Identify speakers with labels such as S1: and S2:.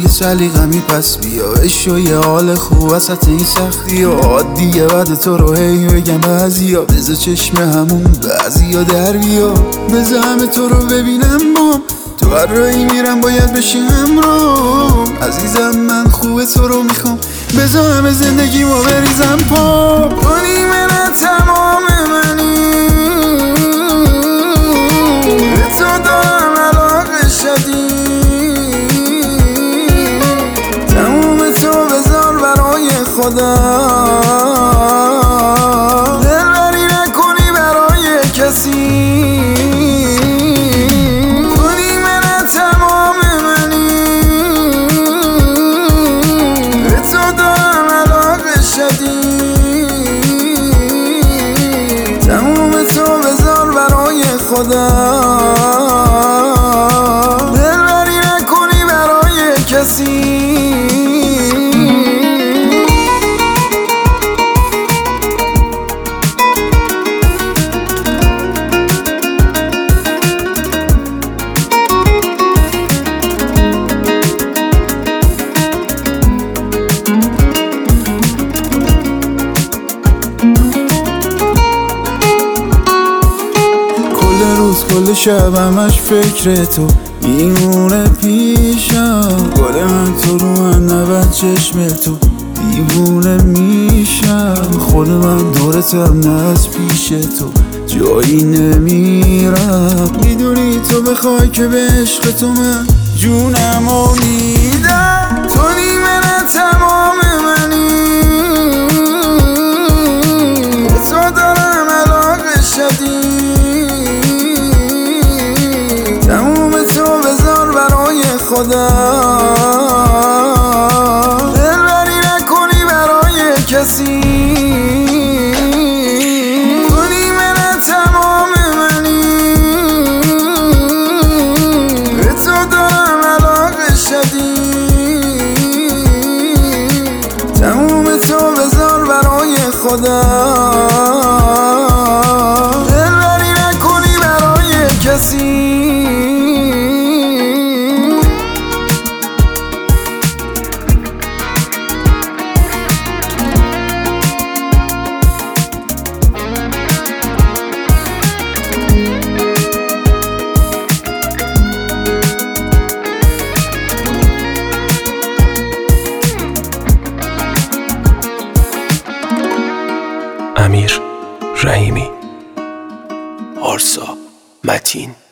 S1: اگه سلیقمی پس بیا بشو یه حال خوب وسط این سختی ها. عادیه بعد تو رو هی بگم بعضیا بذار چشم همون بعضیا در بیا. بذار همه تو رو ببینم بام تو هر رایی میرم باید بشی همراه. عزیزم من خوبه تو رو میخوام بذار همه زندگیمو بریزم پا. کنی من تمام منی به تو دارم علاقه شدید. تموم تو بذار برای خدا دلبری نکنی برای کسی. خدا دلبری نکنی برای کسی. کل شب همش فکر تو میمونه پیشم. گل من تو رو من نبند چشم تو دیوونه میشم. خود من دورتم نه از پیش تو جایی نمیرم. میدونی تو بخوای که به عشق تو من جونمو میدم. تو نیمه تمام منی به تو دارم علاقه شدید. خدا دلبری نکنی برای کسی. کنی من تمام منی به تو دارم علاقه شدید. تموم تو بذار برای خدا دلبری نکنی برای کسی.
S2: امیر رحیمی، آرسا متین.